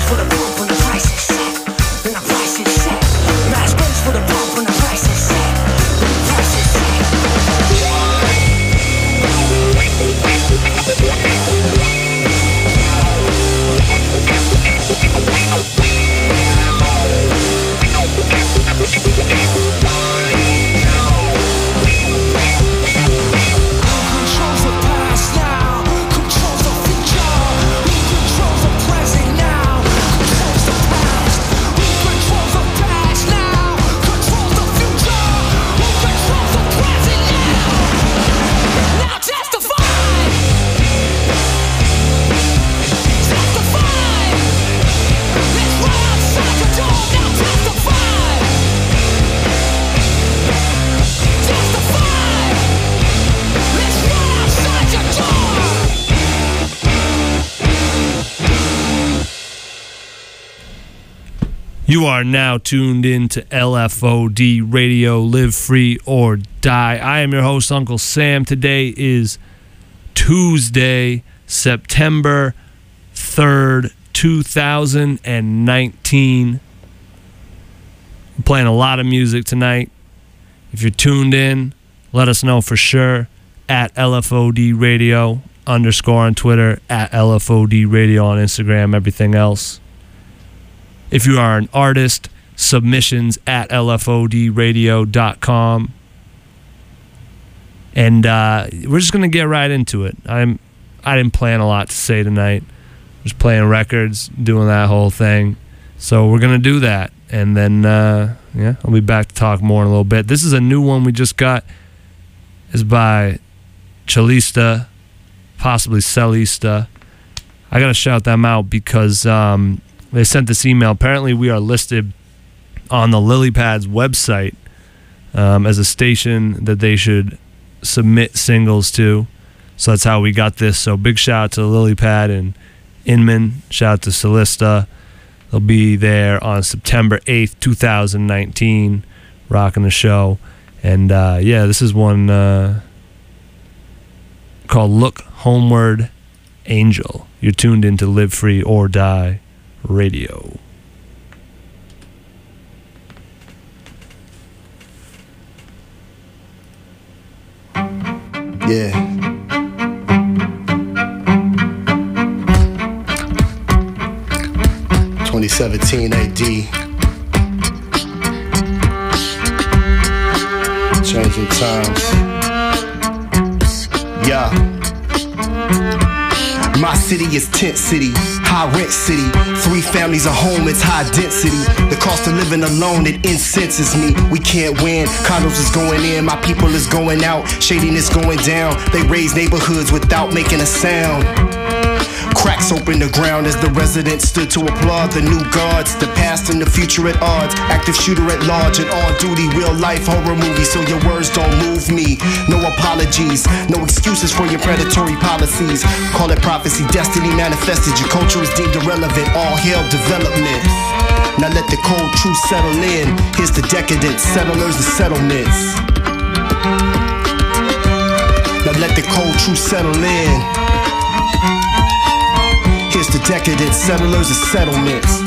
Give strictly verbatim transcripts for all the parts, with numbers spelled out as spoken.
for the pump when the price is set. When the price is set. Last place for the pump when the price is set. When the price is set. You are now tuned in to L F O D Radio, Live Free or Die. I am your host, Uncle Sam. Today is Tuesday, September third, two thousand nineteen. I'm playing a lot of music tonight. If you're tuned in, let us know for sure at L F O D Radio underscore on Twitter, at L F O D Radio on Instagram, everything else. If you are an artist, submissions at L F O D radio dot com. And uh, we're just going to get right into it. I'm, I didn't plan a lot to say tonight. Just playing records, doing that whole thing. So we're going to do that. And then, uh, yeah, I'll be back to talk more in a little bit. This is a new one we just got. It's by Chalista, possibly Celista. I got to shout them out because... Um, They sent this email. Apparently, we are listed on the Lily Pads website um, as a station that they should submit singles to. So that's how we got this. So big shout out to Lily Pad and Inman. Shout out to Celista. They'll be there on September eighth, twenty nineteen, rocking the show. And uh, yeah, this is one uh, called Look Homeward Angel. You're tuned in to Live Free or Die Radio. Yeah. twenty seventeen A D. Changing times. Yeah. My city is tent city, high rent city. Three families a home, it's high density. The cost of living alone, it incenses me. We can't win, condos is going in, my people is going out, shadiness going down. They raise neighborhoods without making a sound. Cracks open the ground as the residents stood to applaud the new guards. The past and the future at odds. Active shooter at large, an on duty, real life horror movie. So your words don't move me. No apologies, no excuses for your predatory policies. Call it prophecy, destiny manifested. Your culture is deemed irrelevant. All hail development. Now let the cold truth settle in. Here's the decadent settlers and settlements. Now let the cold truth settle in. Here's the decadent settlers and settlements.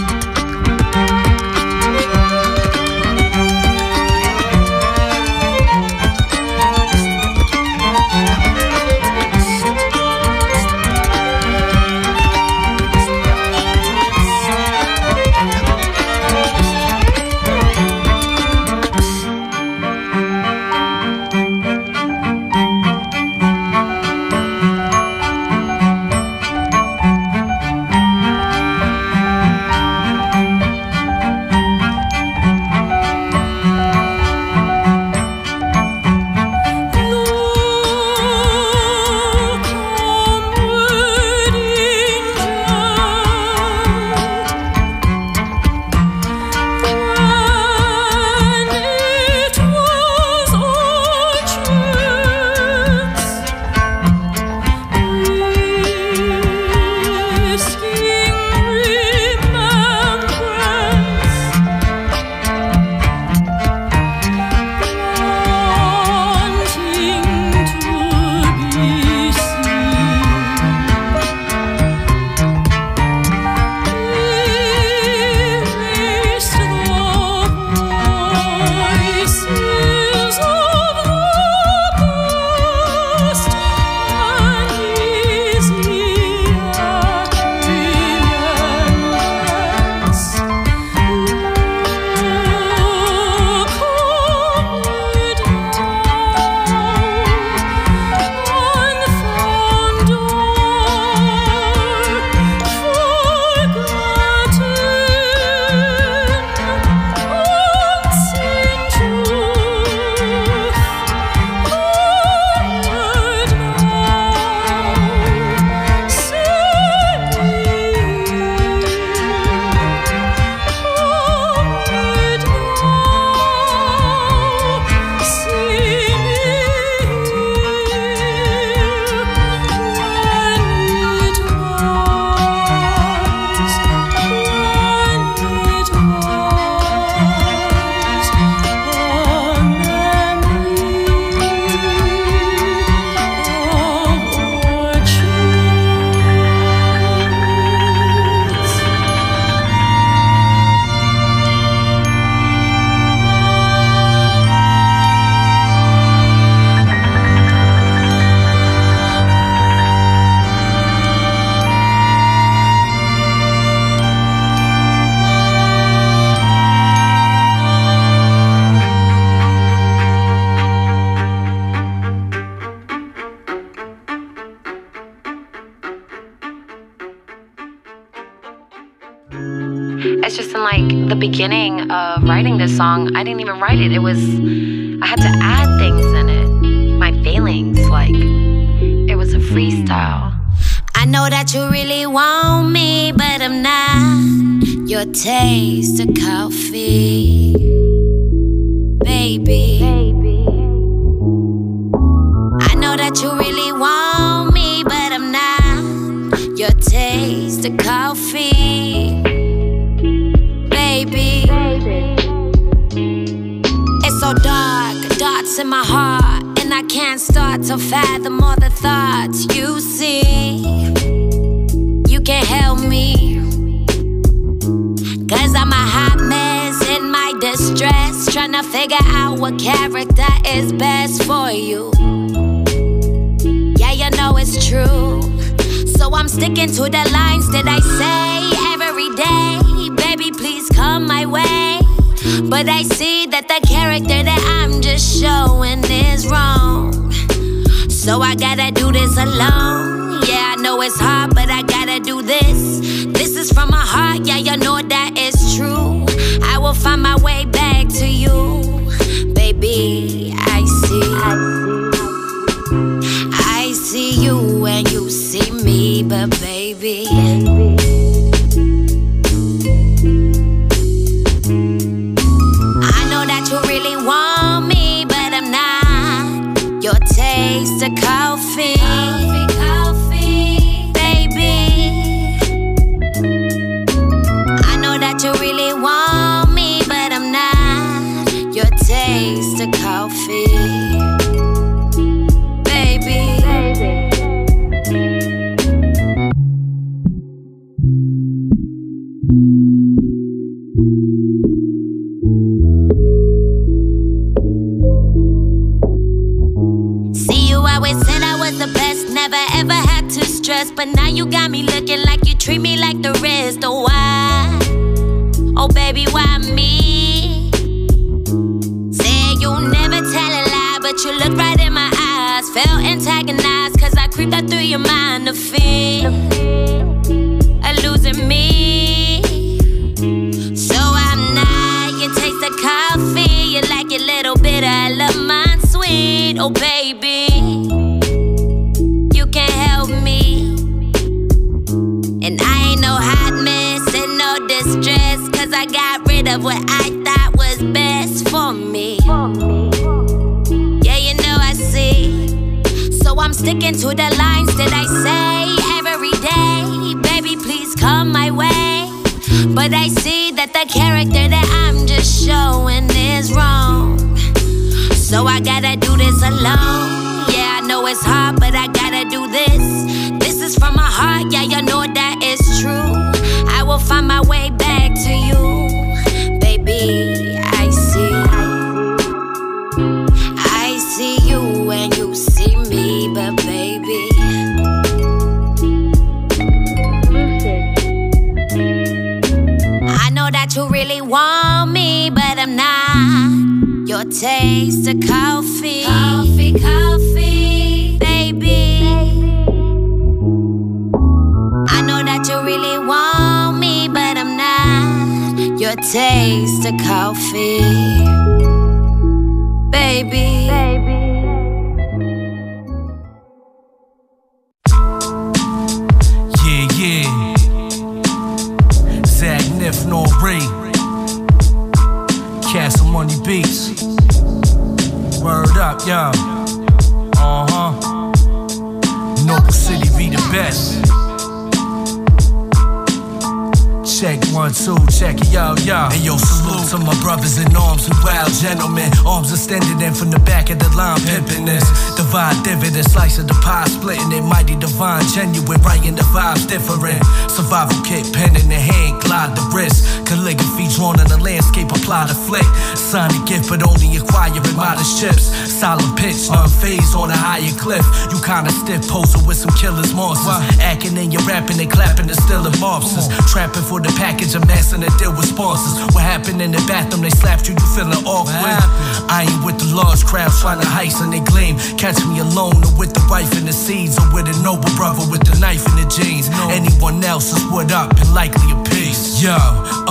It's just in like the beginning of writing this song, I didn't even write it. It was, I had to add things in it. My feelings, like, it was a freestyle. I know that you really want me, but I'm not your taste of coffee, baby. I know that you really want me, but I'm not your taste of coffee, baby. It's so dark, dots in my heart, and I can't start to fathom all the thoughts you see. You can't help me, cause I'm a hot mess in my distress, trying to figure out what character is best for you. Yeah, you know it's true, so I'm sticking to the lines that I say every day. Baby, please come my way. But I see that the character that I'm just showing is wrong, so I gotta do this alone. Yeah, I know it's hard, but I gotta do this. This is from my heart, yeah, you know that is true. I will find my way back to you, baby. I see, I see you and you see me, but baby, I know that you really want me, but I'm not your taste of coffee, coffee, coffee, baby. I know that you really want me, but I'm not your taste of coffee, baby. See, you always said I was the best, never ever had to stress, but now you got me looking like you treat me like the rest. Oh, why? Oh, baby, why me? Say you never tell a lie, but you look right in my eyes. Felt antagonized, cause I creeped out through your mind. The fear of losing me, so I'm not your taste of coffee. You like a little bit, I love mine sweet. Oh, baby, you can't help me, and I ain't no hot mess and no distress, cause I got rid of what I thought was best for me. Yeah, you know I see, so I'm sticking to the lines that I say every day. Baby, please come my way. But I see that the character that I'm just showing is wrong, so I gotta do this alone. Yeah, I know it's hard, but I gotta do this. This is from my heart, yeah, you know that it's true. I will find my way back to you, baby. I see, I see you and you see me, but baby, I know that you really want me, but I'm not your taste of coffee, coffee, coffee, baby. I know that you really want me, but I'm not your taste of coffee, baby. Yeah, yeah. Zach Niff, no Ray. Castle Money Beats. Word up, yo. Uh-huh. Noble City be the best. Check one, two, check it, yo, yo. Hey, yo, salute to my brothers in arms, we wild gentlemen. Arms extended in from the back of the line, pimping this. Divide dividend, slice of the pie, splitting it. Mighty divine, genuine, writing the vibes different. Survival kit, pen in the hand, glide the wrist. Calligraphy drawn on the landscape, apply the flick. Sign the gift, but only acquiring modest chips. Solid pitch, unfazed on a higher cliff. You kinda stiff, posing with some killers, monsters. Acting and you're rapping and clapping and stealing mobsters. Trapping for the package, amassing a deal with sponsors. What happened in the bathroom, they slapped you, you feeling awkward. I ain't with the large crowds trying to heist and they gleam. Catch me alone or with the wife in the seeds, or with a noble brother with the knife in the jeans. Anyone else is what up and likely a piece. Yo,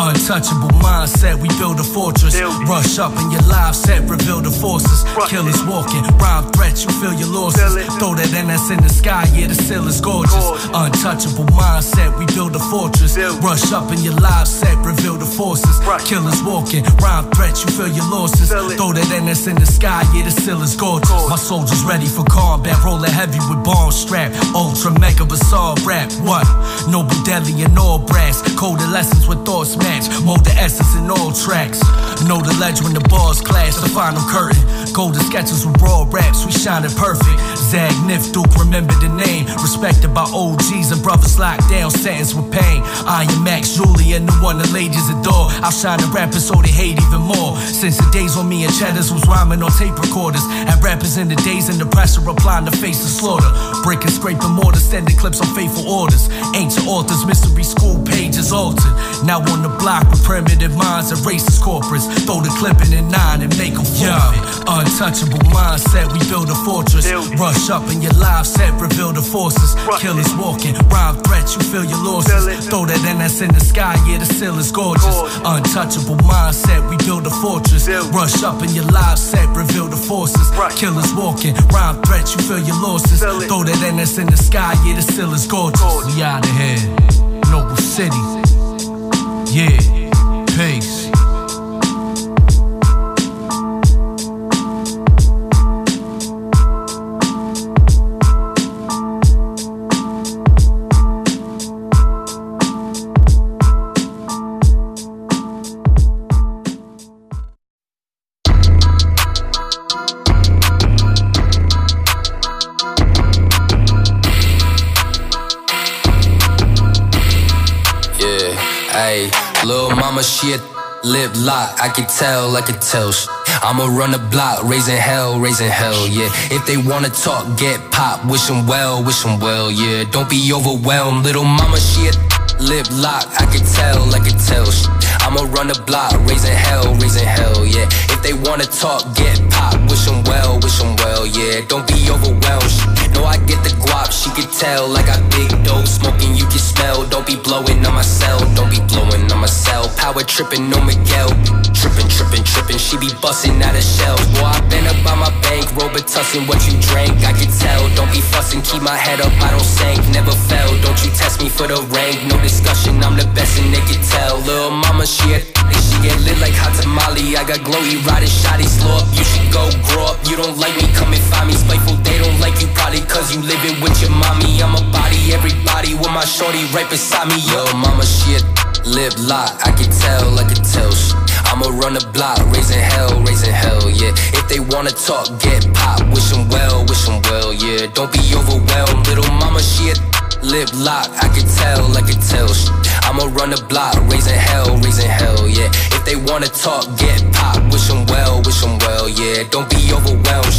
Untouchable mindset, we build a fortress. Rush up in your live set, reveal the forces. Killers walking, rhyme threats, you feel your losses. Throw that N S in the sky, yeah, the seal is gorgeous. Untouchable mindset, we build a fortress. Rush up in your live set, reveal the forces. Killers walking, rhyme threats, you feel your losses. Throw that N S in the sky, yeah, the seal is gorgeous. My soldiers ready for combat, rolling heavy with bomb strap. Ultra mega bizarre rap, what? Noble, deadly, and all brass. Coded lessons with thoughts match. Mold the essence in all tracks. Know the ledge when the bars clash. The final curtain. Golden sketches with raw raps. We shining perfect. Zag, Nif, Duke, remember the name. Respected by O Gs and brothers locked down. Sentenced with pain. Iron Max, Julian, the one the ladies adore. Outshining rappers so they hate even more. Since the days when me and Cheddars was rhyming on tape recorders. Had rappers in the days and the pressure applying to face the slaughter. Breaking, scraping mortar, sending clips on faithful orders. Ancient authors, mystery school pages altered. Now on the block with primitive minds and racist corporates. Throw the clip in a nine and make them forfeit. Untouchable mindset, we build a fortress. Rush up in your live set, reveal the forces. Killers walking, rhyme threats, you feel your losses. Throw that N S in the sky, yeah, the seal is gorgeous. Untouchable mindset, we build a fortress. Rush up in your live set, reveal the forces. Killers walking, rhyme threats, you feel your losses. Throw that N S in the sky, yeah, the seal is gorgeous. We out of here, Noble City. Yeah, peace. Lil' mama, she a lip lock, I can tell, I can tell. I'ma run the block, raising hell, raising hell, yeah. If they wanna talk, get pop, wish 'em well, wish 'em well, yeah. Don't be overwhelmed, little mama, she a lip lock, I can tell, I can tell. I'ma run the block, raising hell, raising hell, yeah. If they wanna talk, get pop, wish 'em well, wish 'em well, yeah. Don't be overwhelmed. Know I get the guap, she can tell. I got big dough, smoking, you can smell. Don't be blowing on my cell, don't be blowing on my cell. Power tripping, no Miguel. Tripping, tripping, tripping, she be busting out of shells. Boy, I been up by my bank, Robitussin, what you drank, I can tell. Don't be fussing, keep my head up, I don't sink, never fell. Don't you test me for the rank, no discussion, I'm the best and they can tell. Lil' mama, she a she get lit like hot tamale. I got glowy, riding shotty, slow up, you should go grow up. You don't like me, come and find me. Spiteful, they don't like you, probably cause you living with your mommy. I'm a body, everybody with my shorty right beside me. Yo, mama, she a lip lock, I can tell, I can tell. I'ma run the block, raising hell, raising hell, yeah. If they wanna talk, get pop, wish 'em well, wish 'em well, yeah. Don't be overwhelmed, little mama, she a lip lock, I can tell, I can tell. I'ma run the block, raising hell, raising hell, yeah. If they wanna talk, get pop, wish 'em well, wish 'em well, yeah. Don't be overwhelmed.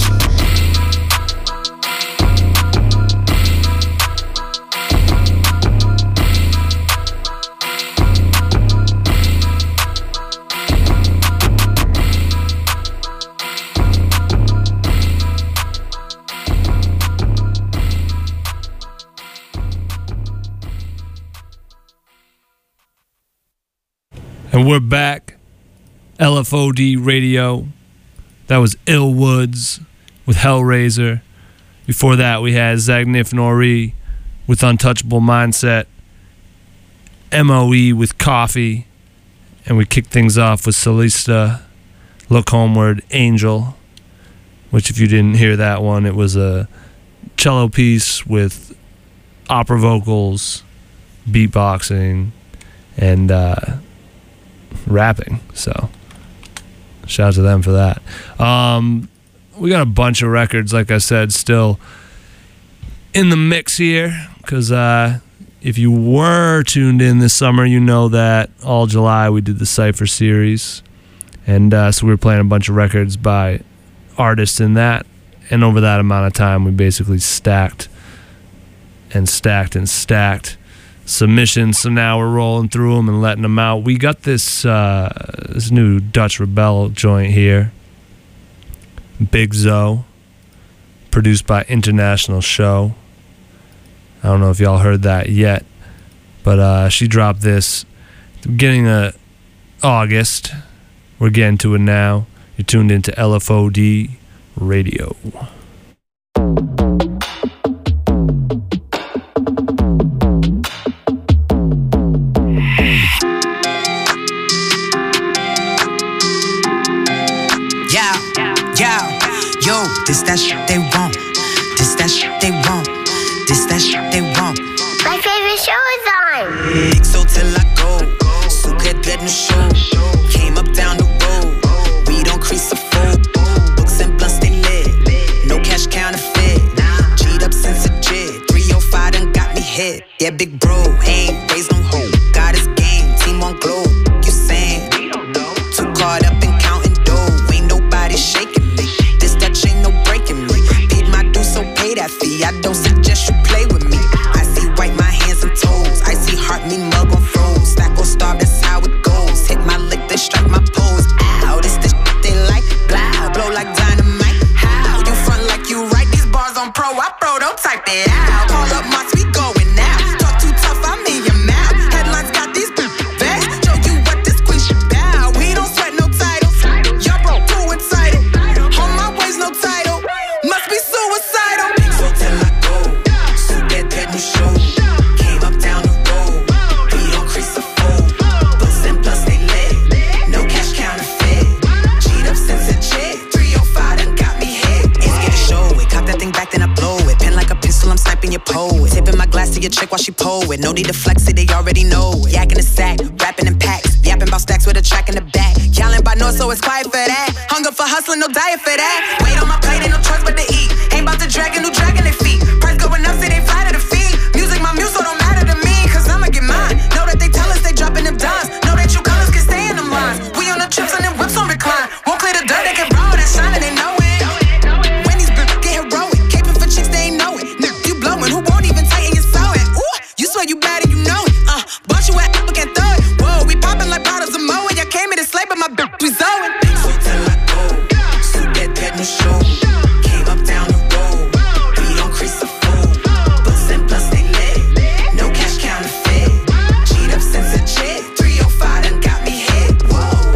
And we're back. L F O D Radio. That was Ill Woods with Hellraiser. Before that, we had Zagnif Nori with Untouchable Mindset. M O E with Coffee. And we kicked things off with Solista, Look Homeward, Angel. Which, if you didn't hear that one, it was a cello piece with opera vocals, beatboxing, and uh, rapping. So shout out to them for that. Um, we got a bunch of records, like I said, still in the mix here, because uh, if you were tuned in this summer, you know that all July we did the Cypher series, and uh, so we were playing a bunch of records by artists in that, and over that amount of time we basically stacked and stacked and stacked submissions. So now we're rolling through them and letting them out. We got this uh, this new Dutch Rebel joint here, Big Zoe, produced by International Show. I don't know if y'all heard that yet, but uh, she dropped this at the beginning of August. We're getting to it now. You're tuned into L F O D Radio. Yo, this that shit they want. This that shit they want. This that shit they want. My favorite show is on. Big so till I go. Suka dead no show. Came up down the road. We don't crease a fold. Books and blunts they lit. No cash counterfeit. G'd up since a jit. three oh five done got me hit. Yeah, big bro, ain't raised no hoe. Got his game, team on globe. You saying? Too caught up in counting dough. Ain't nobody shaking. Ain't no breaking me. Paid my dues, so pay that fee. I don't suggest you play with me. I see white, my hands and toes. I see heart, me mug on froze. Stack or starve, that's how it goes. Hit my lick, then strike my pose. Ow, this the shit they like. Blow, blow like dynamite. How? You front like you right. These bars on pro, I pro, don't type it out. Call up Moss, we going now. Talk too tough, I'm in your mouth. Headlines got these vests. Show you what this queen shit bout. We don't sweat no titles. Yo, bro, too entitled. No title, must be suicidal. So till I go, so get that new show. Came up down the road, we don't crease a fold. Books and plus they lit, no cash counterfeit. G'd up since a jit, three oh five done got me hit. It's get a show it, cop that thing back then I blow it. Pen like a pencil, I'm sniping your poet. Tipping my glass to your chick while she poet. No need to flex it, they already know it. Yak in the sack, rapping in packs, yapping about stacks with a track in the back. Yelling by north, so it's quiet for that. Hunger for hustling, no diet for that. Wait on my plate, ain't no choice but to eat. Ain't about to drag a new dragon their feet. Price going up, say they fly to the feet. Music, my muse, so don't matter to me, cause I'ma get mine. Know that they tell us they dropping them dimes. Know that you colors can stay in them lines. We on the trips and them whips on recline. Won't clear the dirt, they can borrow that shine and they know it. When these bitches get heroic, caping for chicks, they ain't know it. Nigga, you blowing, who won't even tighten your sewing? Ooh, you swear you bad and you know it. Uh, but you at Apple can't throw it. Whoa, we popping like bottles of Moe. Y'all came in to slay, but my bitch we zowing. So till I go, so get that new show. Came up down the road, we don't crease a fold. Books and plus they lit, no cash counterfeit. G'd up since a jit, three oh five done got me hit. Whoa.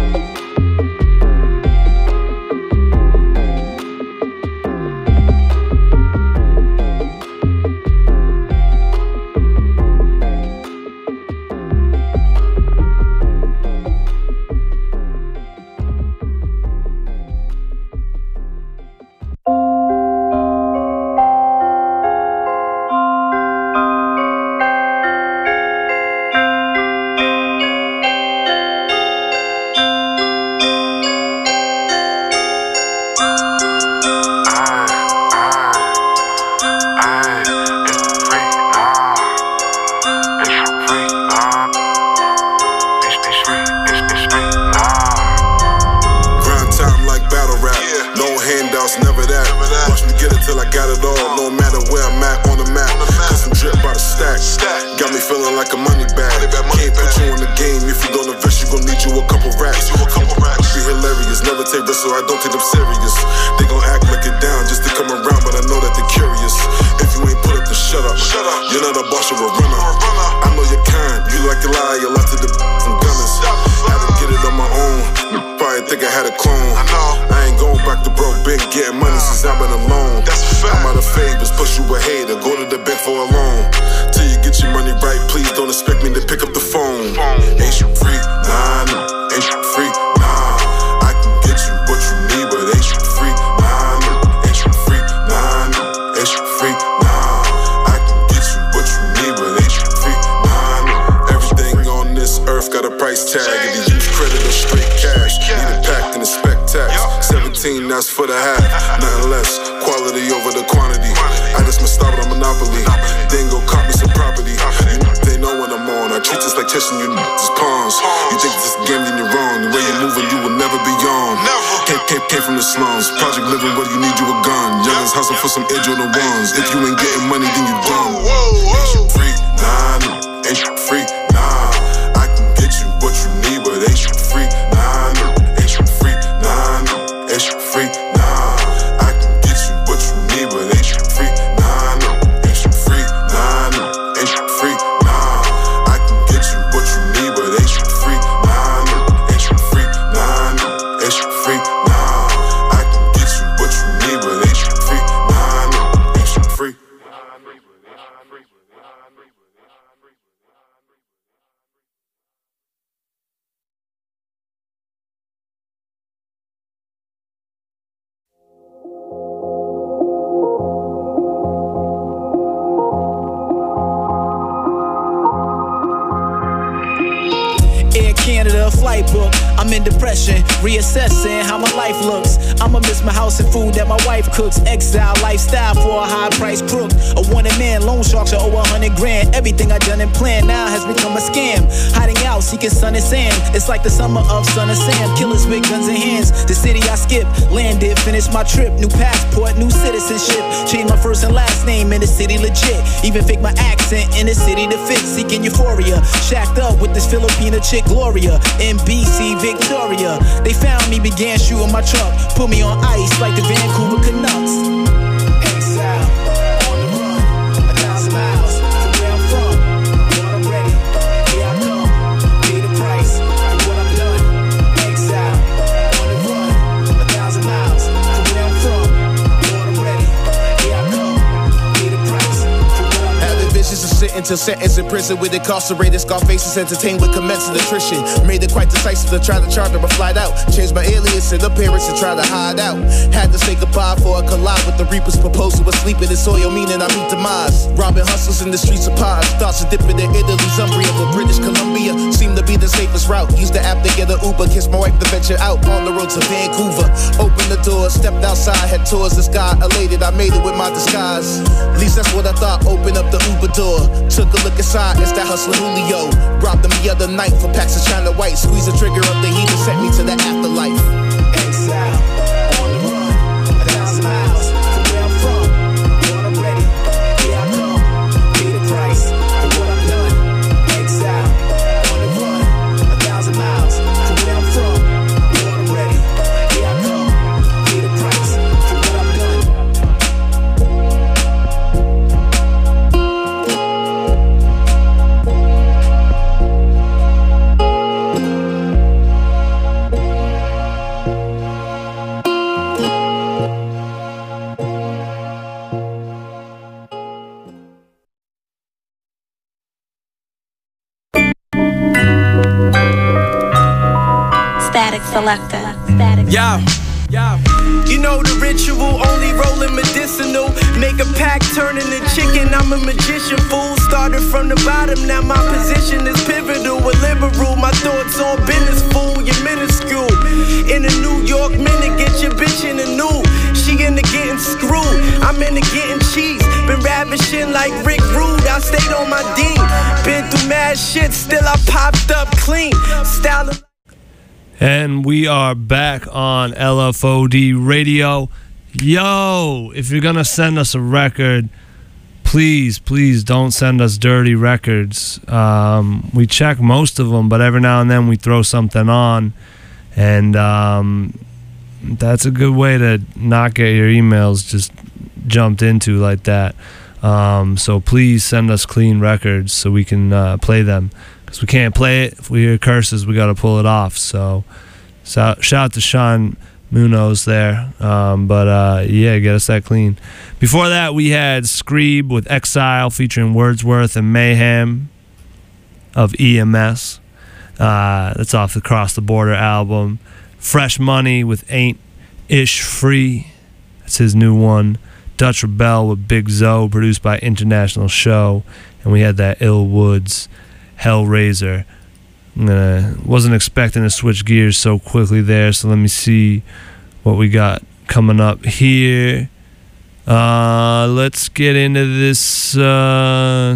So I don't take them serious. They gon' act like it down just to come around, but I know that they're curious. If you ain't put up, then shut up. Shut up. You're not a boss, you're a runner. I know you're kind, you like to lie, you're lots of the and gunners. Had to get it on my own. Probably think I had a clone. I know. I ain't going back to broke, been getting money since I've been alone. That's a fact. I'm out of favors, push you a hater, go to the bank for a loan. Till you get your money right, please don't expect me to pick up the phone. Ain't you free? Nah, no. Ain't you free? Tag and they use credit or straight cash. Need it packed in a spec tax. seventeen, that's for the half. Nothing less. Quality over the quantity. I just must stop it on Monopoly. Then go cop me some property. You they know when I'm on. I treat this like chasing you just pawns. You think this game, then you're wrong. The way you're moving, you will never be on. Came, came, came from the slums. Project living, whether you need you a gun. Youngins hustle for some edge on the ones. If you ain't getting money, then you dumb. Ain't you free? Nah, no. Ain't you free? Nah. What you need, but ain't you free? Nah, no, ain't you free? Nah, no, ain't you free? Nah, I can get you what you need, but ain't you free? Nah, no, ain't you free? Nah, no, ain't you free? Nah, I can get you what you need, but ain't you free? Nah, no, a flight book. I'm in depression, reassessing how my life looks. I'ma miss my house and food that my wife cooks. Exile lifestyle for a high price crook. A wanted man, loan sharks are over a hundred grand. Everything I done and planned now has become a scam. Hiding out, seeking sun and sand. It's like the summer of Son and Sam. Killers with guns in hands. The city I skipped, landed, finished my trip. New passport, new citizenship. Changed my first and last name in the city legit. Even fake my accent in the city to fit. Seeking euphoria. Shacked up with this Filipina chick Gloria. N B C Victoria. They found me, began shooting my truck. Put me on ice like the Vancouver Canucks. Exile, on the run, a thousand miles from where I'm from. But I'm ready, here I come. Pay the price for what I've done. Exile, on the run, a thousand miles from where I'm from. But I'm ready, here I come. Pay the price for what I've done. Having visions of sitting till sentence in prison with incarcerated scar faces entertained with commencing attrition. Made it quite decisive to try to charter a flight out. Changed my alias and appearance to try to hide out. Had to say goodbye for a collide with the Reaper's proposal of sleeping in soil, meaning I meet demise. Robbing hustlers in the streets of Paz. Thoughts of dipping in Italy, Zumbria, but British Columbia seemed to be the safest route. Used the app to get an Uber, kiss my wife to venture out on the road to Vancouver. Opened the door, stepped outside, head towards the sky. Elated, I made it with my disguise. At least that's what I thought. Open up the Uber door. Took a look inside, it's that hustler Julio. Robbed him the other night for packs of China White. Squeeze the trigger up the heat and sent me to the afterlife. Exile, on the run, a thousand miles from where I'm from. But I'm ready, here I come. Pay the price for what I've done. Exile, on the run, a thousand miles from where I'm from. But I'm ready, here I come. Pay the price for what I've done. Static Selector. Yeah. You know the ritual, only rolling medicinal. Make a pack, turning the chicken, I'm a magician fool. Started from the bottom, now my position is pivotal. A liberal, my thoughts on business, fool, you're minuscule. In a New York minute, get your bitch in the new. She into getting screwed, I'm into getting cheese. Been ravishing like Rick Rude, I stayed on my dean. Been through mad shit, still I popped up clean. Style of And we are back on L F O D Radio. Yo, if you're going to send us a record, please, please don't send us dirty records. Um, we check most of them, but every now and then we throw something on. And um, that's a good way to not get your emails just jumped into like that. Um, so please send us clean records so we can uh, play them. Because we can't play it. If we hear curses, we got to pull it off. So, so shout out to Sean Munoz there. Um, but, uh, yeah, get us that clean. Before that, we had Screeb with Exile featuring Wordsworth and Mayhem of E M S. Uh, that's off the Cross the Border album. Fresh Money with Ain't Ish Free. That's his new one. Dutch Rebel with Big Zoe, produced by International Show. And we had that Ill Woods Hellraiser. I'm gonna, wasn't expecting to switch gears so quickly there, so let me see what we got coming up here. Uh, let's get into this. Uh,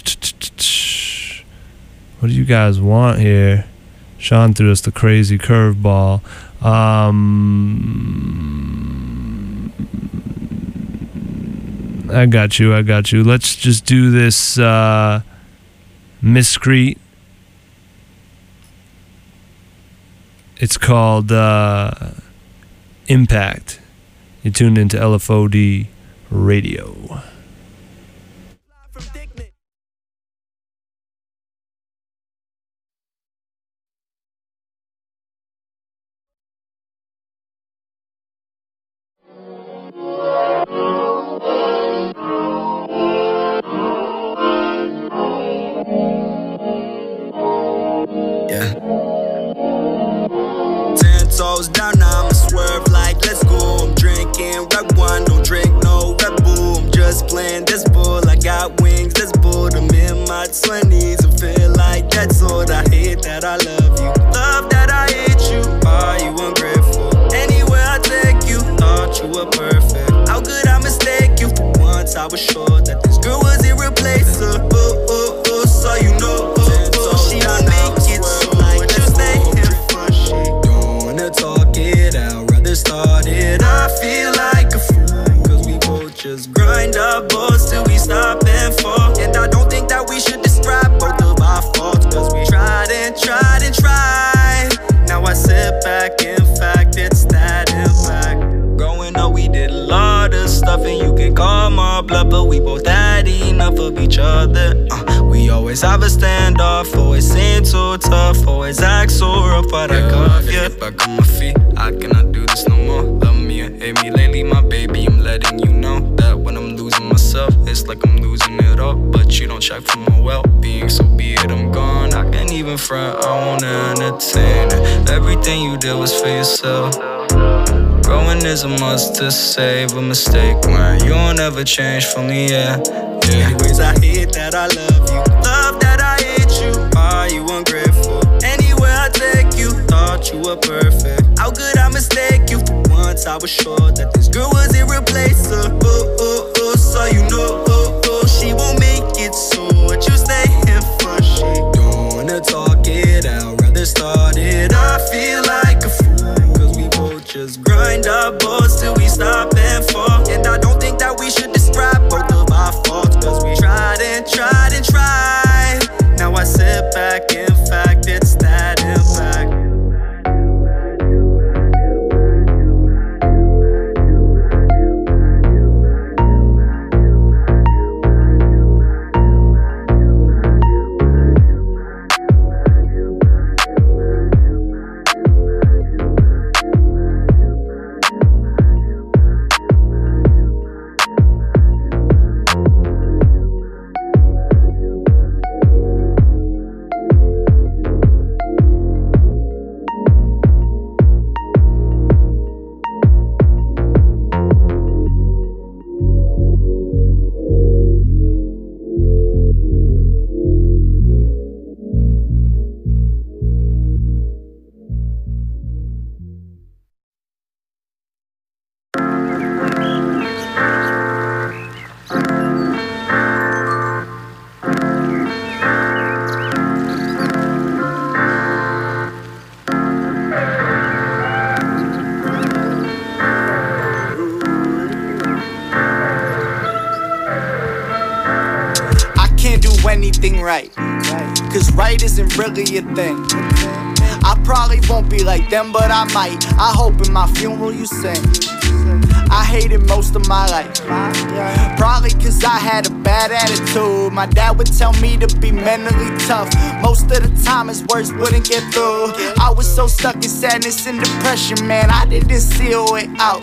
what do you guys want here? Sean threw us the crazy curveball. Um, I got you, I got you. Let's just do this. Uh, Miscreant. It's called uh, Impact. You tuned into L F O D Radio. Down now, I'ma swerve like let's go. I'm drinking red wine, don't drink no Red Bull. I'm just playing this bull, I got wings, let's bull. I'm in my twenties, I feel like that's all. I hate that I love you. Love our blood, but we both had enough of each other. uh, We always have a standoff, always seem too tough, always act so rough, but I cuff you. Get back on my feet, I cannot do this no more. Love me or hate me lately, my baby, I'm letting you know that when I'm losing myself, it's like I'm losing it all. But you don't check for my well-being, so be it, I'm gone. I can't even front, I won't entertain it. Everything you did was for yourself. Growing is a must to save a mistake, man. You won't ever change for me, yeah, yeah. Anyways, I hate that I love you, love that I hate you. Are you ungrateful? Anywhere I take you, thought you were perfect. How could I mistake you? For once I was sure that this girl was irreplaceable. Oh, oh, oh, so you know, oh, oh, she won't make it. So what you stay here for? She don't wanna talk it out, rather start it. I feel like a fool, cause we both just grind our balls till we stop and fall. And I don't think that we should describe both of our faults, cause we tried and tried and tried. Now I sit back, in fact, it's that impact. Anything right, cause right isn't really a thing. I probably won't be like them, but I might. I hope in my funeral you sing. I hated most of my life, probably cause I had a bad attitude. My dad would tell me to be mentally tough. Most of the time his words wouldn't get through. I was so stuck in sadness and depression, man, I didn't seal it out.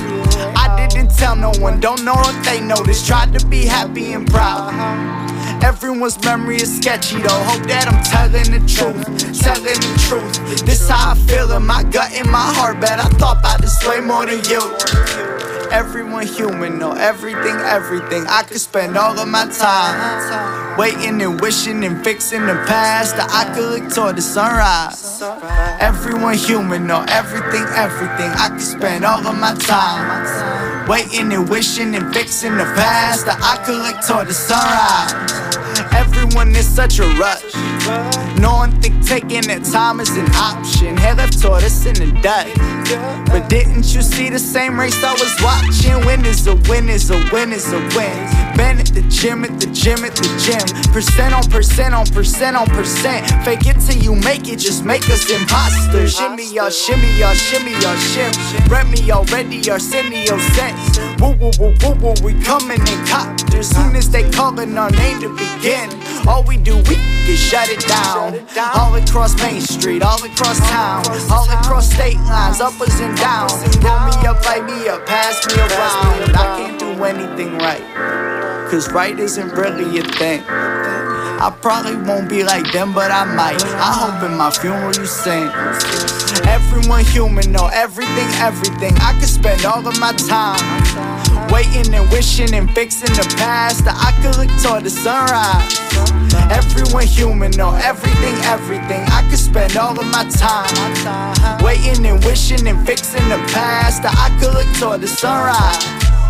I didn't tell no one, don't know if they noticed. Tried to be happy and proud. Everyone's memory is sketchy though. Hope that I'm telling the truth, telling the truth. This how I feel in my gut, in my heart. Bet I thought about this way more than you. Everyone human, know everything, everything. I could spend all of my time waiting and wishing and fixing the past, that I could look toward the sunrise. Everyone human, know everything, everything. I could spend all of my time waiting and wishing and fixing the past, that I could look toward the sunrise. Everyone is such a rush. No one think taking their time is an option. Hair left toward us in the dust. But didn't you see the same race I was watching? Win is a win is a win is a win. Been at the gym, at the gym, at the gym. Percent on percent on percent on percent. Fake it till you make it, just make us imposters. Shimmy y'all, shimmy y'all, shimmy y'all, shim. Rent me already, or send me your cents. Woo woo woo woo woo, we coming in copters. Soon as they calling our name to begin, all we do, we get shut it down. All across Main Street, all across town, all across state lines, uppers and downs. Roll me up, light me up, pass me around. But I can't do anything right, cause right isn't really a thing. I probably won't be like them, but I might. I hope in my funeral you sing. Everyone human, know everything, everything. I could spend all of my time waiting and wishing and fixing the past, that I could look toward the sunrise. Everyone human, know everything, everything. I could spend all of my time waiting and wishing and fixing the past, that I could look toward the sunrise.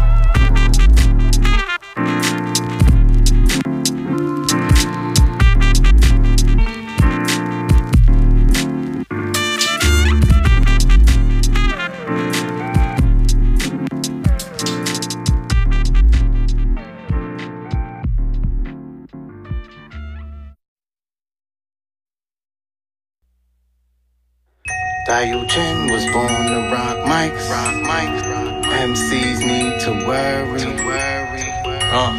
Dayuchin was born to rock mics. Rock mics. M Cs need to worry. To worry. Uh.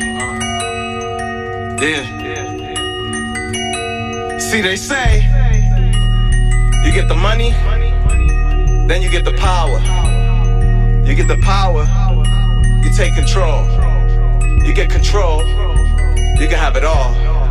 Yeah. See, they say you get the money, then you get the power. You get the power, you take control. You get control, you can have it all.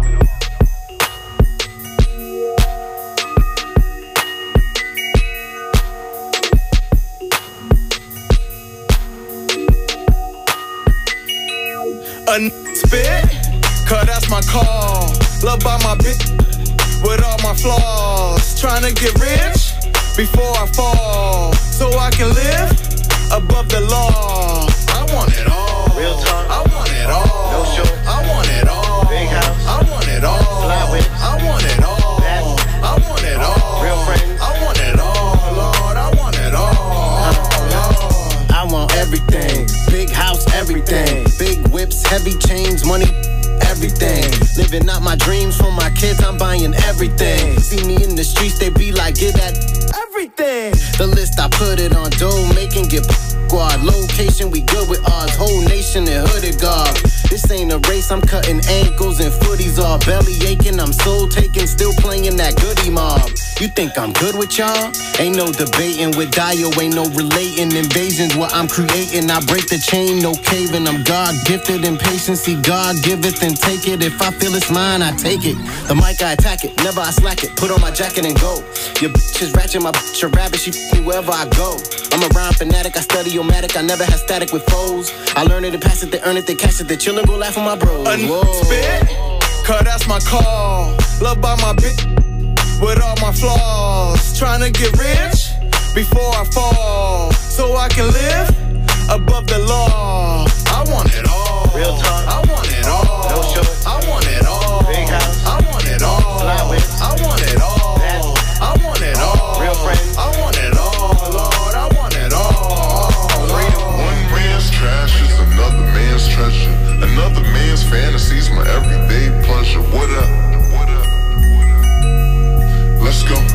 A n- spit, cause that's my call. Love by my bitch, with all my flaws. Tryna get rich, before I fall. So I can live, above the law. I want it all. Real talk. I want it all. No show. I want it all. Big house. I want it all. Fly with. I want it all. Bad. I want it all. Real friends. I want it all, Lord. I want it all. Lord. I want everything. Big house, everything. Big whips, heavy chains, money, everything. Living out my dreams for my kids, I'm buying everything. See me in the streets, they be like, get that everything. The list, I put it on dough, making get squad. Location, we good with odds. Whole nation in hooded garb. This ain't a race, I'm cutting ankles and footies off. Belly aching, I'm soul taking, still playing that goodie mob. You think I'm good with y'all? Ain't no debating with Dio, ain't no relating. Invasions, what I'm creating, I break the chain, no caving. I'm God gifted in patience, see God giveth and take it. If I feel it's mine, I take it. The mic, I attack it, never I slack it. Put on my jacket and go. Your bitch is ratchet, my bitch a rabbit, she f me wherever I go. I'm a rhyme fanatic, I study Omatic, I never had static with foes. I learn it and pass it, they earn it, they cash it, they chill and go laugh with my bros. A n- spit, cause that's my call. Love by my bitch, with all my flaws. Tryna get rich, before I fall. So I can live, above the law. I want it all. Real talk. I want it all. No show. I want it all. Big house. I want it all. Fly with. I want it all. Bad. I want it all. Real friends. I want it all, Lord. I want it all. One man's trash is another man's treasure. Another man's fantasies, my everyday pleasure. What up? What up? Let's go.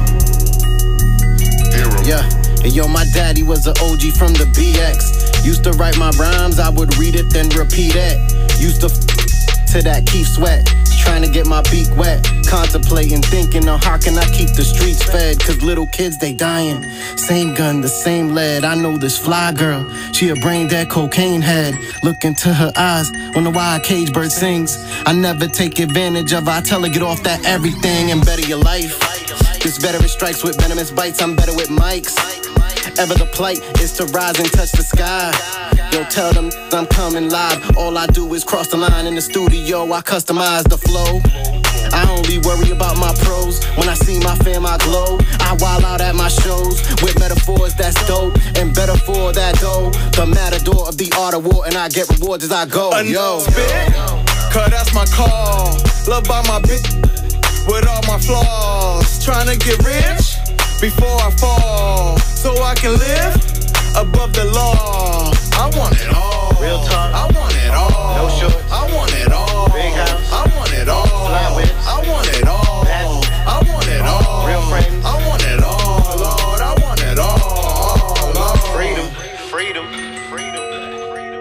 Hero. Yeah, and yo, my daddy was an O G from the B X. Used to write my rhymes, I would read it, then repeat it. Used to f to that Keith Sweat, trying to get my beak wet. Contemplating, thinking on how can I keep the streets fed. Cause little kids, they dying. Same gun, the same lead. I know this fly girl, she a brain dead cocaine head. Look into her eyes, wonder why a cage bird sings. I never take advantage of her, I tell her get off that everything and better your life. This veteran strikes with venomous bites, I'm better with mics. Ever the plight is to rise and touch the sky. Yo, tell them I'm coming live. All I do is cross the line in the studio, I customize the flow. I only worry about my pros. When I see my fam, I glow. I wild out at my shows with metaphors that's dope and better for that dough. The matador of the art of war, and I get rewards as I go. A Yo, spit, cause that's my call. Love by my bitch, with all my flaws. Tryna get rich, before I fall. So I can live, above the law. I want it all. Real talk. I want it all. No shorts. I want it all. Big house. I want it all. Fly with. I want it all. Bad. I want it all. Real friends. I want it all, Lord. I want it all, Lord. Freedom, freedom, freedom, freedom.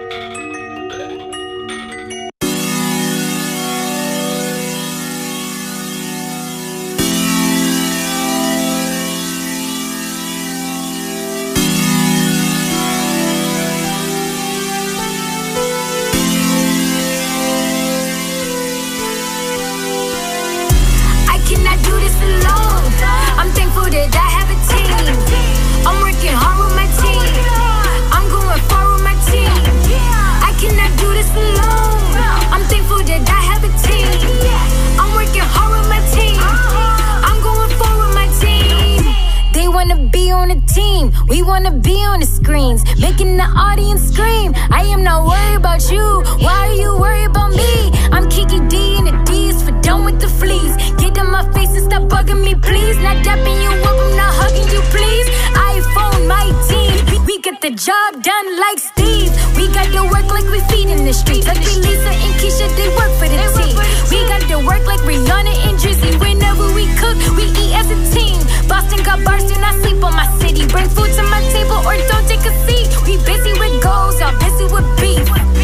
I'm thankful that I have a team. I'm working hard with my team. I'm going far with my team. I cannot do this alone. I'm thankful that I have a team. I'm working hard with my team. I'm going far with my team. They wanna be on the team. We wanna be on the screens, making the audience scream. I am not worried about you. Why are you worried about me? I'm Kiki D and the D is for done with the fleas. Get in my face and stop bugging me, please. Not dapping you up, I'm not hugging you, please. iPhone, my team. We, we get the job done like Steve. We got to work like we feed in the streets. Like we Lisa and Keisha, they work for the team. We got to work like Rihanna and Drizzy. Whenever we cook, we eat as a team. Boston got bars, do not sleep on my city. Bring food to my table or don't take a seat. We busy with goals, y'all busy with beef.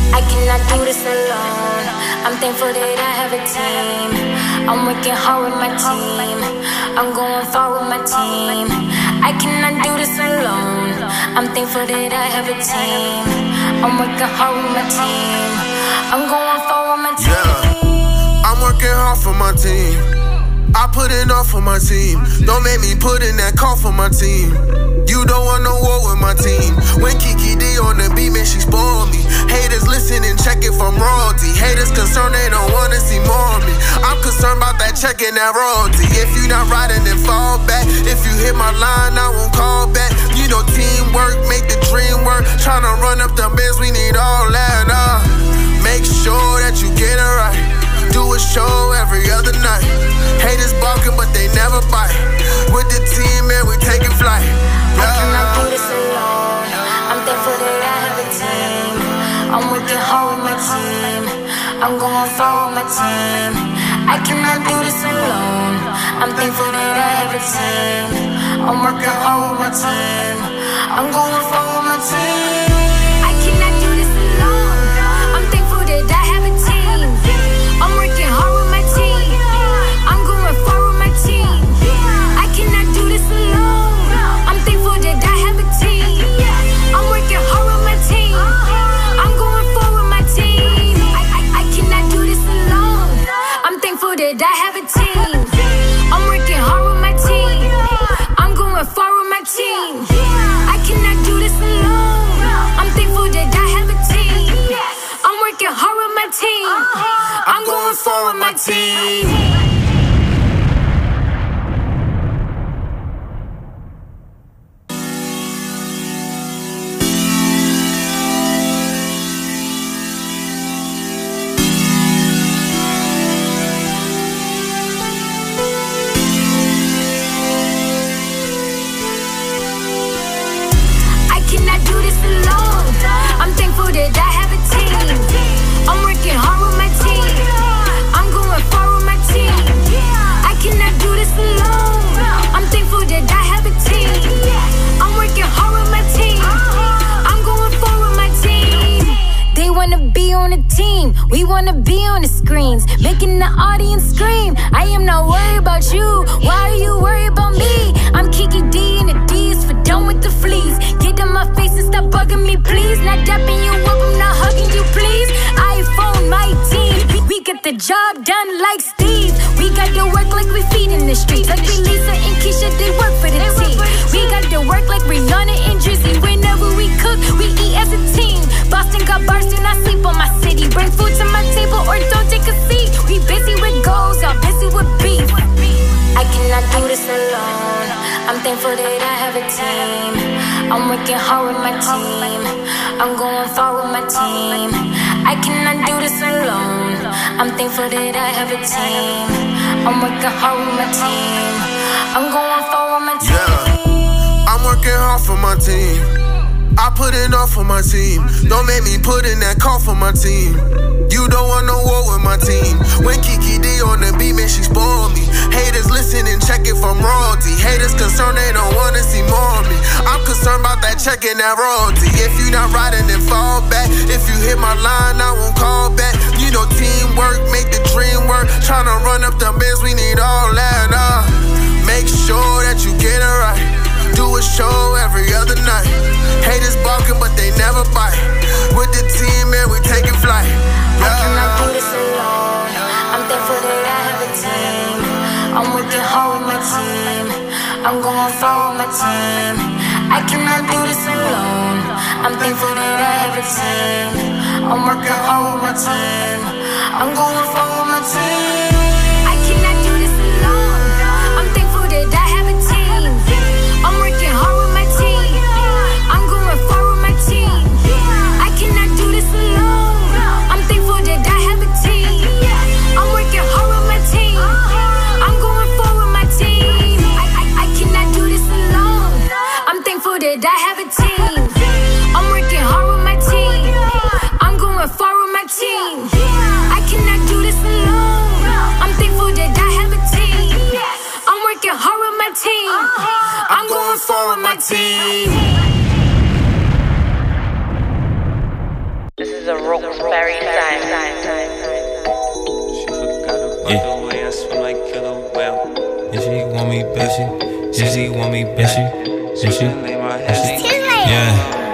I cannot do this alone. I'm thankful that I have a team. I'm working hard with my team. I'm going far with my team. I cannot do this alone. I'm thankful that I have a team. I'm working hard with my team. I'm going far with my team. Yeah, I'm working hard for my team. I put it off for my team. Don't make me put in that call for my team. You don't want no war with my team. When Kiki D on the beat, man, she spoiled me. Haters listen and check it from royalty. Haters concerned, they don't wanna see more of me. I'm concerned about that check and that royalty. If you not riding, then fall back. If you hit my line, I won't call back. You know teamwork, make the dream work. Tryna run up the biz, we need all that. Uh, make sure that you get it right. Do a show every other night. Haters barking, but they never bite. With the team, man, we taking flight. I cannot do this alone. I'm thankful that I have a team. I'm working hard with my team. I'm going far with my team. I cannot do this alone. I'm thankful that I have a team. I'm working hard with my team. I'm going far with my team. I cannot do this alone. I'm thankful that I have a team. I'm working hard with my team. I'm going far with my team. I cannot do this alone. I'm thankful that I have a team. I'm working hard with my team. I'm going far with my team. I, I, I cannot do this alone. I'm thankful that I have a team. I'm working hard with my team. I'm going far with my team. I cannot do this alone. I'm thankful that I have a team. I'm working hard with my team. I'm going far with my team. That I have a team. I'm working hard with my team. I'm going far with my team. I cannot do this alone. I'm thankful that I have a team. I'm working hard with my team. I'm going far with my team. They wanna be on the team. We wanna be on the screens, making the audience scream. I am not worried about you. Why are you worried about me? I'm Kiki D and the D is for done with the fleas. Get in my face and stop bugging me, please. Not dapping you up, I'm not hugging you, please. iPhone, my team. We, we get the job done like Steve. We got to work like we feed in the streets. Like Lisa and Keisha, they work for the team. We got to work like Rihanna and Drizzy. Whenever we cook, we eat as a team. Boston got bars, do not sleep on my city. Bring food to my table or don't take a seat. We busy with goals, y'all busy with beef. I cannot do this alone. I'm thankful that I have a team. I'm working hard with my team. I'm going far with my team. I cannot do this alone. I'm thankful that I have a team. I'm working hard with my team. I'm going far with my team. Yeah, I'm working hard for my team. I put it off for my team. Don't make me put in that call for my team. You don't want no war with my team. When Kiki D on the beat, man, she spoiled me. Haters listen and check it from royalty. Haters concerned, they don't wanna see more of me. I'm concerned about that check and that royalty. If you not riding, then fall back. If you hit my line, I won't call back. You know teamwork, make the dream work. Tryna run up the biz, we need all that. Uh, make sure that you get it right. Do a show every other night. Haters barking, but they never bite. With the team, man, we taking flight. I cannot do this alone. I'm thankful that I have a team. I'm working hard with my team. I'm going far with my team. I cannot do this alone. I'm thankful that I have a team. I'm working hard with my team. I'm going far with my team. I cannot do this alone. I'm thankful that I have a team. I'm working hard with my team. I'm going far with my team. I cannot do this alone. I'm thankful that I have a team. I'm working hard with my team. I'm going far with my team. I, I, I cannot do this alone. I'm thankful that I have a team. I'm working hard with my team. I'm going far with my team. I cannot do this alone. I'm thankful that I have a team. I'm working hard with my team. I'm going far with my team. This is a roll. Very time. If she want me, bitch, if she want me, bitch, if she, yeah,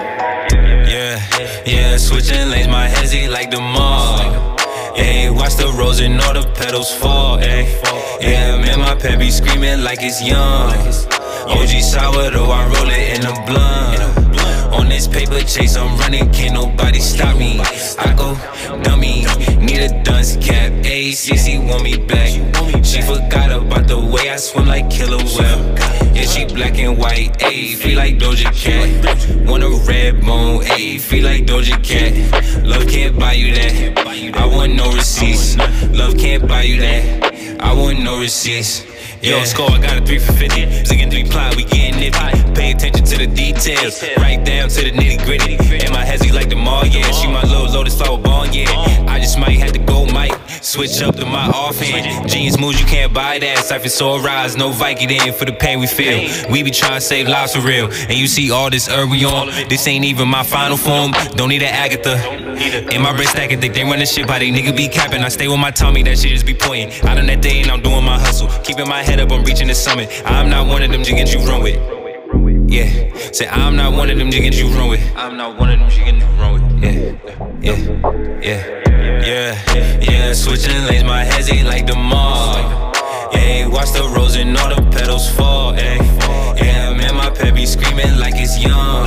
yeah, yeah, switching lanes, my hezzy like the mall. Ayy, watch the rose and all the petals fall. Ayy, yeah, man, my pet be screaming like it's young. O G sourdough, I roll it in the blunt. On this paper chase, I'm running, can't nobody stop me. I go dummy, need a dunce cap. A C C want me back. She forgot about the way I swim like Killer Whale. Yeah, she black and white, ayy, feel like Doja Cat. Want a red bone, ayy, feel like Doja Cat. Love can't buy you that, I want no receipts. Love can't buy you that, I want no receipts. Yo, score, I got a three for fifty. Ziggin' three ply, we getting nippy. Pay attention to the details, right down to the nitty gritty. And my hezzy like the mall, yeah. She my little lotus flower ball, yeah. I just might have to go, Mike. Switch up to my offhand. Genius moves, you can't buy that. Cypher so rise, no Viking in for the pain we feel. We be trying to save lives for real. And you see all this herb we on. This ain't even my final form. Don't need an Agatha. In my brain stacking, think they run the ship, how they nigga be capping. I stay with my Tommy, that shit just be pointing. Out on that day and I'm doing my hustle. Keeping my head up, I'm reaching the summit. I'm not one of them jiggins you run with. Yeah, say I'm not one of them jiggins you run with. I'm not one of them jiggins you run with. Yeah, yeah, yeah, yeah, yeah. Switching lanes, my hezzy like the mall. Yeah, watch the rose and all the petals fall. Yeah, yeah, man, my pet be screaming like it's young.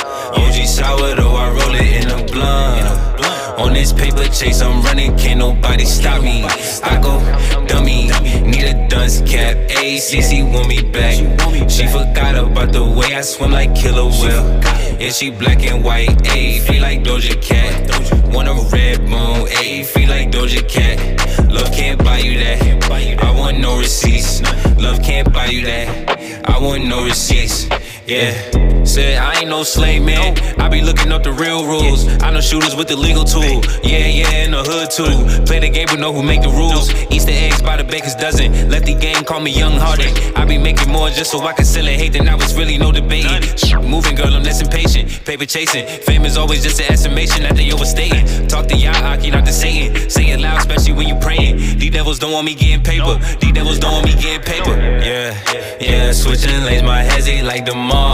O G sourdough, I roll it in a blunt. On this paper chase, I'm running, can't nobody stop me. I go dummy, need a dunce cap. A C C want me back. She forgot about the way I swim like Killer Whale. Yeah, she black and white, ayy, feel like Doja Cat. Want a red bone, ayy, feel like Doja Cat. Love can't buy you that, I want no receipts. Love can't buy you that, I want no receipts. Yeah, said I ain't no slave man, I be looking up the real rules. I know shooters with the legal tool, yeah, yeah, in the hood too. Play the game but know who make the rules. Easter eggs by the baker's dozen. Left the game, call me Young Harden. I be making more just so I can sell it. Hate that now it's really no debating. Moving girl, I'm less impatient. Paper chasing, fame is always just an estimation that they overstating. Talk to Yahaki, not to Satan. Say it loud, especially when you praying. These devils don't want me getting paper. These devils don't want me getting paper. Yeah, yeah, switching lanes, my hezzy like the mall.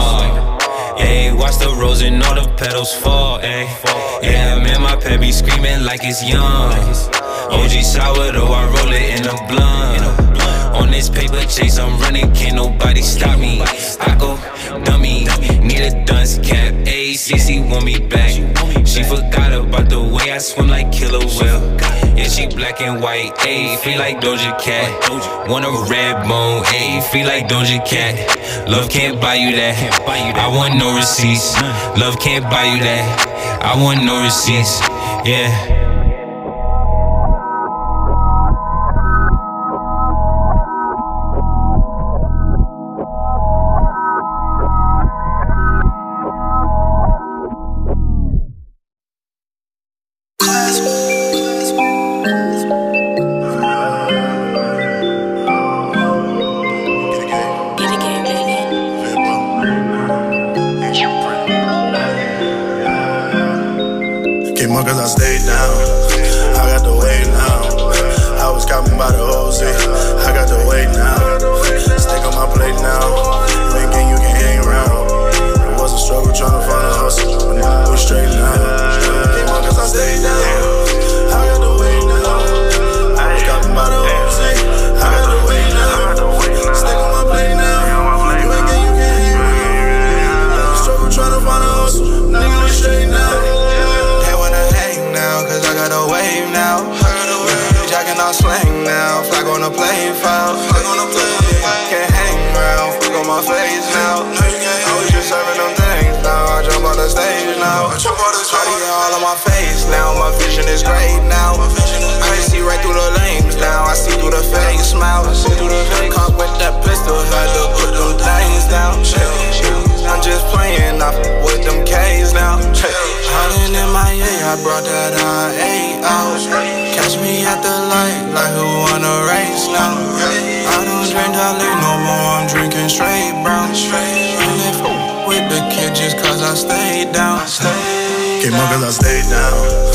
Yeah, watch the rose and all the petals fall. Ay. Yeah, man, my pet be screaming like it's young. O G sourdough, I roll it in a blunt. On this paper chase, I'm running, can't nobody stop me. I go dummy, need a dunce cap. A C C want me back. She forgot about the way I swim like Killer Whale. Yeah, she black and white, ayy, feel like Doja Cat. Want a red bone, ayy, feel like Doja Cat. Love can't buy you that, I want no receipts. Love can't buy you that, I want no receipts. Yeah. Cause I stayed down, I got the weight now. I was counting by the Jose, I got the weight now. Stick on my plate now, you ain't gang, you can hang around. It was a struggle trying to find a hustle, but now we're straight now. Came on cause I stayed down, I got the weight now. I was counting by the Jose, I got the weight now. Stick on my plate now, you ain't gang, you can hang around. Struggle trying to find a hustle, nigga, we straight now. Cause I got a wave now. Jacking on slang now. Flag on the plane file. Can't hang around. Fuck on my face now. I was just serving them things now. I jump on the stage now. I get all on my face now. My vision is great now. I can see right through the lanes now. I see through the fake smile. Caught with that pistol. Had to put them things down. I'm just playing off with them K's now. Hunting in my yeah, I brought that I eight out. Catch me at the light, like who wanna race now? I don't drink Dolly no more, I'm drinking straight brown. And if with the kid just cause I stayed down. Came up cause I stayed down,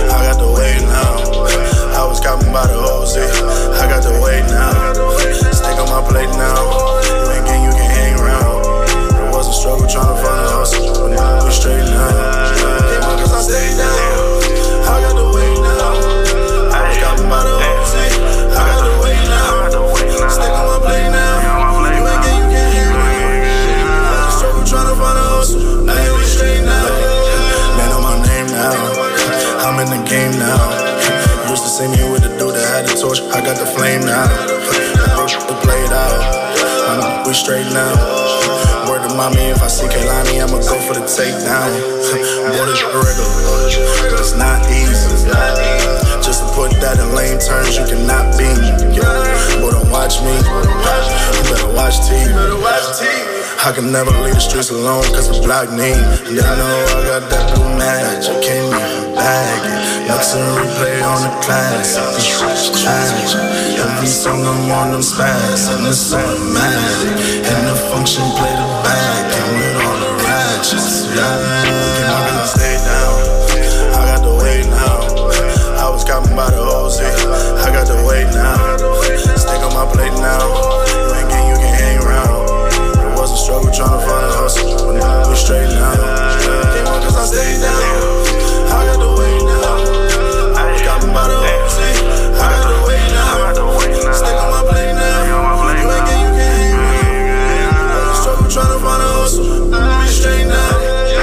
I got the weight now. I was copping by the Hose, I got the weight now. Stick on my plate now. You ain't gang, you can hang around. It was a struggle trying to find a hustle, but now we straight now. Cause I stay down. I got the weight now. I was copping by the Hose, I got the weight now. Stick on my plate now. You ain't gang, you can hang around. Struggle trying to find a hustle, now we straight now. Man on my name now. I'm in the game now. Used to see me with the dude that had the torch. I got the flame now. We played out. I'm, we straight now. Word to mommy, if I see Kaylani, I'ma go for the takedown. More than regular, but it's not easy. Just to put that in lame terms, you cannot be. Boy, don't watch me. You better watch T V. I can never leave the streets alone, cause the block need. And they know I got that blue magic, can't even bag it. Lux and replay on the classic, this shit's tragic. Every song I'm on them spaz, and it's automatic. And the function play the back, and with all the ratchets. Yeah, I'm gonna stay down. I got the weight now. I was copping by the Hose, I got the weight now. Stick on my plate now. You ain't gang, you can hang around. It was a struggle trying to find a hustle, but now we straight now. Came on cause I stayed down. I got the weight now. I was copping by the Hose, I got the weight now. Stick on my plate now. You ain't gang, you can hang around. It was a struggle trying to find a hustle, we straight now.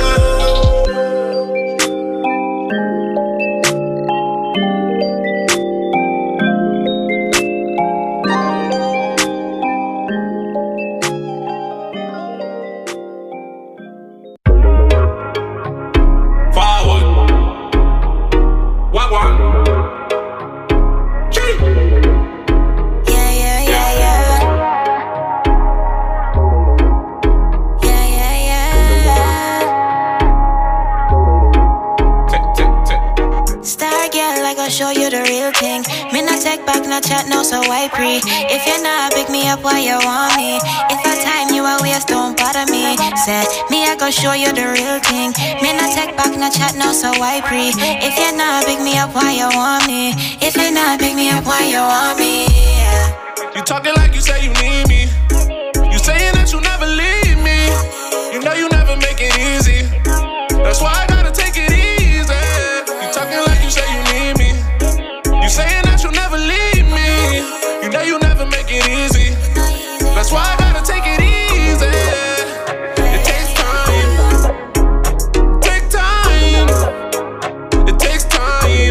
Show you the real thing. Me not take back, not chat, no, so I pre. If you're not, pick me up while you want me. If I time you a waste, don't bother me. Said, me, I go show you the real thing. Me not take back, not chat, no, so I pre. If you're not, pick me up while you want me. If you're not, pick me up while you want me. Yeah. You talking like you say you need me. You saying that you never leave me. You know you never make it easy. That's why I gotta take it easy. You talking like you say you need me. You saying that you'll never leave me. You know you never make it easy. That's why I gotta take it easy. It takes time. Take time. It takes time.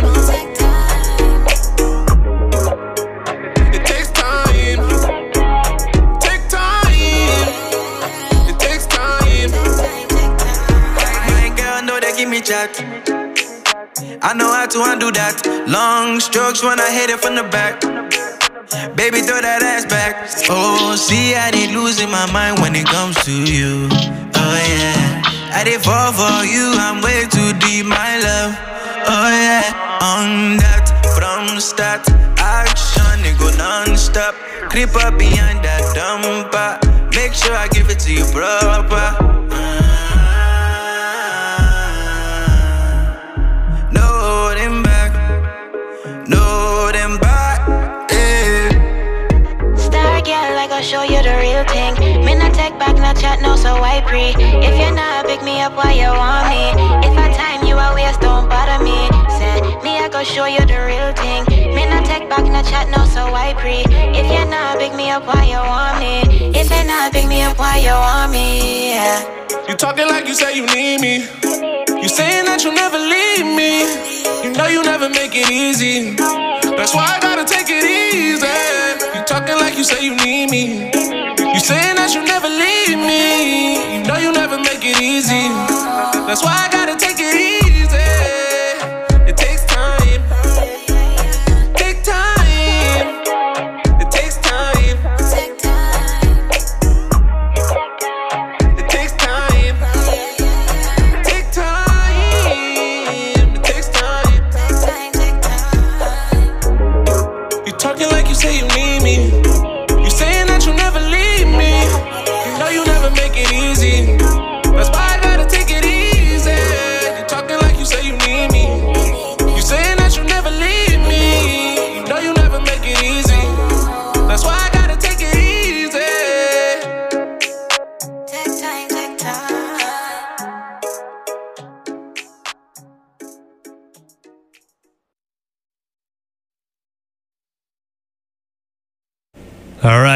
It takes time. Take time. It takes time. My girl know they give me chat. I know how to undo that. Long strokes when I hit it from the back. Baby, throw that ass back. Oh, see, I did losing my mind when it comes to you. Oh, yeah. I did fall for you, I'm way too deep, my love. Oh, yeah. On that, from the start, action, it go non-stop. Creep up behind that dumper. Make sure I give it to you proper. Show you the real thing. Me not take back, not chat, no, so I pre. If you're not, pick me up while you want me. If I time you a waste, don't bother me. Said, me, I go show you the real thing. Me not take back, not chat, no, so I pre. If you're not, pick me up while you want me. If you're not, pick me up while you want me. Yeah. You talking like you say you need me. You saying that you'll never leave me. You know you never make it easy. That's why I gotta take it easy. You talking like you say you need me. You saying that you'll never leave me. You know you never make it easy. That's why I gotta take it easy. It takes time. Take time. It takes time. It takes time. Take time. It takes time. You talking like you say you need me. You saying that you'll never leave me. You know you never make it easy. That's why I gotta take it easy.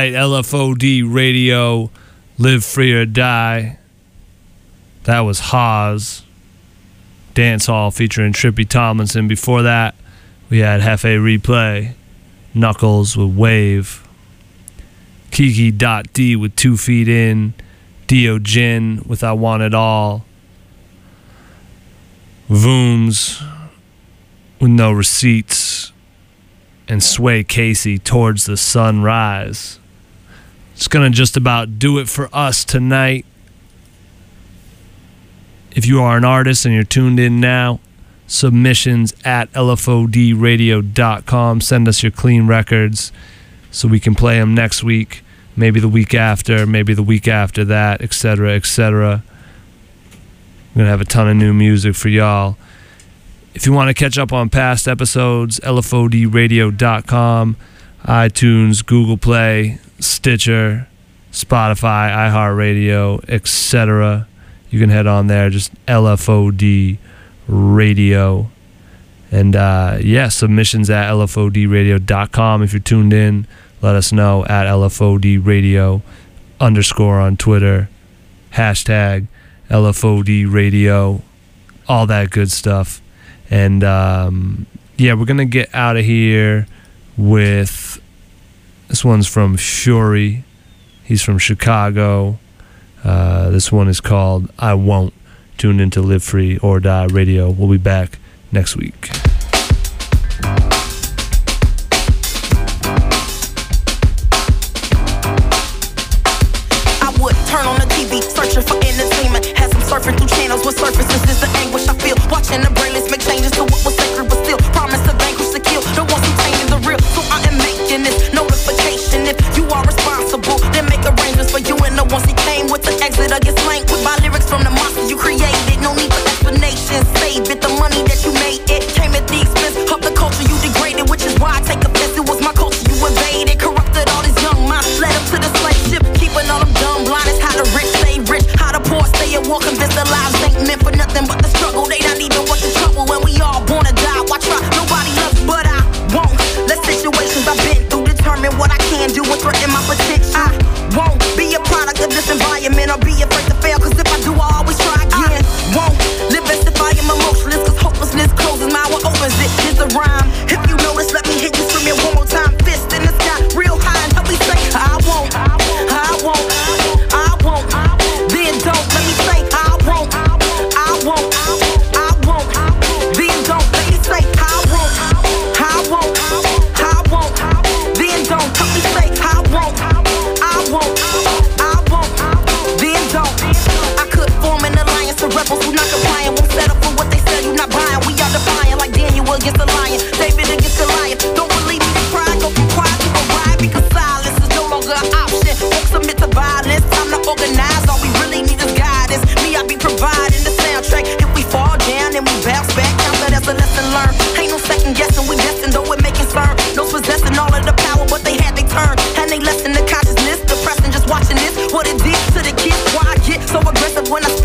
right, L F O D Radio, Live Free or Die. That was Haas, Dance Hall featuring Trippy Tomlinson. Before that, we had Hefe Replay, Knuckles with Wave, Kiki Dot D with Two Feet In, Dio Jin with I Want It All, Vooms with No Receipts, and Sway Casey, Towards the Sunrise. It's gonna just about do it for us tonight. If you are an artist and you're tuned in now, submissions at L F O D radio dot com. Send us your clean records so we can play them next week, maybe the week after, maybe the week after that, et cetera, et cetera. We're going to have a ton of new music for y'all. If you want to catch up on past episodes, L F O D radio dot com, iTunes, Google Play, Stitcher, Spotify, iHeartRadio, et cetera. You can head on there, just L F O D Radio. And uh, yeah, submissions at L F O D radio dot com. If you're tuned in, let us know at L F O D radio underscore on Twitter, hashtag L F O D radio, all that good stuff. And um, yeah, we're going to get out of here with, this one's from Fury. He's from Chicago. Uh, this one is called I Won't. Tuned into Live Free or Die Radio. We'll be back next week. I would turn on the T V, searching for entertainment. Has them surfing through channels with surfaces. Is the anguish I feel. Watching the brainless make changes to what was sacred, but still promise to vanquish the kill. The ones who tainted the real. So I am making this notification. If you are responsible, then make arrangements for you and the ones he came with to exit or get slain. With my lyrics from the monster you created. No need for explanation. Save it, the money that you made, it came at the expense of the culture you degraded, which is why I take offense. It was my culture you invaded, corrupted all these young minds, led them to the slave ship, keeping all them dumb blinders. How the rich stay rich, how the poor stay at war, convinced their lives ain't meant for nothing but the struggle. They not even worth the trouble when we all born to die. Why try? Nobody loves, but I won't. Let situations I've been through determine what I can do and threaten my potential. I won't be a product of this environment or be afraid to fail, cause if I do, I'll always try again. I won't live as if I am emotionless, cause hopelessness closes my eye, opens it. Here's the rhyme. If you notice, let me hit you from it one more time. Fist in the sky, real high, and help me say, I won't, I won't, I won't. Then don't let me say, I won't, I won't, I won't. Then don't let me say, I won't, I won't, I won't. Then don't let me say, I won't, I won't, I won't. Then don't. I could form an alliance of rebels who not complying, won't settle for what they say. You not buying. We are defiant like Daniel against the lion, David against Goliath. Don't believe me, cry, go from quiet to a riot, because silence is no longer an option. Won't submit to violence. Time to organize. All we really need is guidance. Me, I be providing the soundtrack. If we fall down, then we bounce back. Count that as a lesson learned. Ain't no second guessing. We destined, though it may concern. No possessing all of the power, but they had they turn, and they left in the consciousness. Depressing just watching this. What it did to the kids. Why I get so aggressive when I